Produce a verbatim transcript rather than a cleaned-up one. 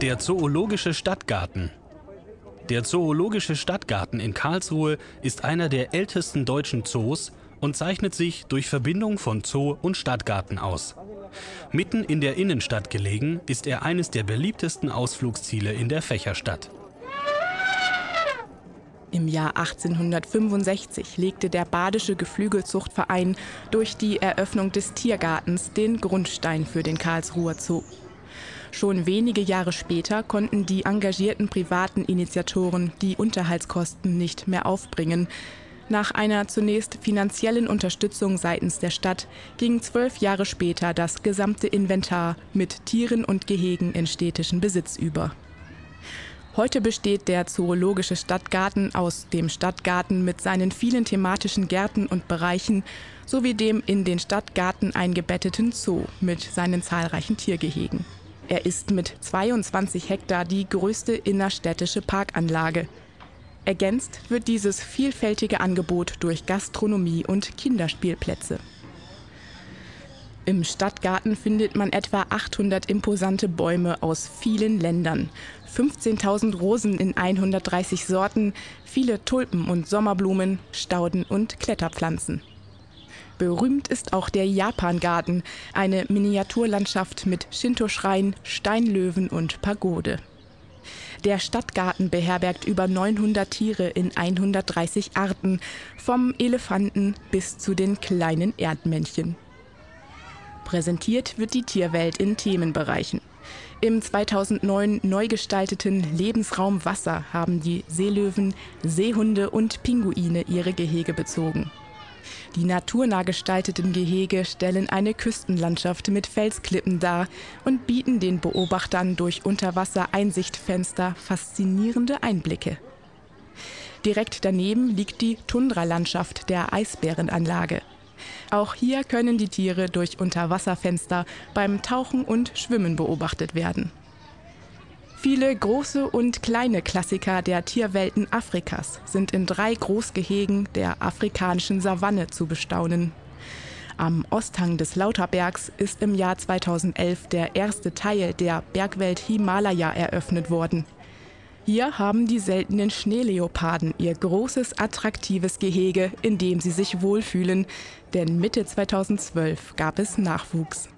Der Zoologische Stadtgarten. Der Zoologische Stadtgarten in Karlsruhe ist einer der ältesten deutschen Zoos und zeichnet sich durch Verbindung von Zoo und Stadtgarten aus. Mitten in der Innenstadt gelegen, ist er eines der beliebtesten Ausflugsziele in der Fächerstadt. Im Jahr achtzehnhundertfünfundsechzig legte der Badische Geflügelzuchtverein durch die Eröffnung des Tiergartens den Grundstein für den Karlsruher Zoo. Schon wenige Jahre später konnten die engagierten privaten Initiatoren die Unterhaltskosten nicht mehr aufbringen. Nach einer zunächst finanziellen Unterstützung seitens der Stadt ging zwölf Jahre später das gesamte Inventar mit Tieren und Gehegen in städtischen Besitz über. Heute besteht der Zoologische Stadtgarten aus dem Stadtgarten mit seinen vielen thematischen Gärten und Bereichen sowie dem in den Stadtgarten eingebetteten Zoo mit seinen zahlreichen Tiergehegen. Er ist mit zweiundzwanzig Hektar die größte innerstädtische Parkanlage. Ergänzt wird dieses vielfältige Angebot durch Gastronomie und Kinderspielplätze. Im Stadtgarten findet man etwa achthundert imposante Bäume aus vielen Ländern, fünfzehntausend Rosen in hundertdreißig Sorten, viele Tulpen und Sommerblumen, Stauden und Kletterpflanzen. Berühmt ist auch der Japangarten, eine Miniaturlandschaft mit Shinto-Schrein, Steinlöwen und Pagode. Der Stadtgarten beherbergt über neunhundert Tiere in hundertdreißig Arten, vom Elefanten bis zu den kleinen Erdmännchen. Präsentiert wird die Tierwelt in Themenbereichen. Im zweitausendneun neu gestalteten Lebensraum Wasser haben die Seelöwen, Seehunde und Pinguine ihre Gehege bezogen. Die naturnah gestalteten Gehege stellen eine Küstenlandschaft mit Felsklippen dar und bieten den Beobachtern durch Unterwasser-Einsichtfenster faszinierende Einblicke. Direkt daneben liegt die Tundralandschaft der Eisbärenanlage. Auch hier können die Tiere durch Unterwasserfenster beim Tauchen und Schwimmen beobachtet werden. Viele große und kleine Klassiker der Tierwelten Afrikas sind in drei Großgehegen der afrikanischen Savanne zu bestaunen. Am Osthang des Lauterbergs ist im Jahr zweitausendelf der erste Teil der Bergwelt Himalaya eröffnet worden. Hier haben die seltenen Schneeleoparden ihr großes, attraktives Gehege, in dem sie sich wohlfühlen, denn Mitte zweitausendzwölf gab es Nachwuchs.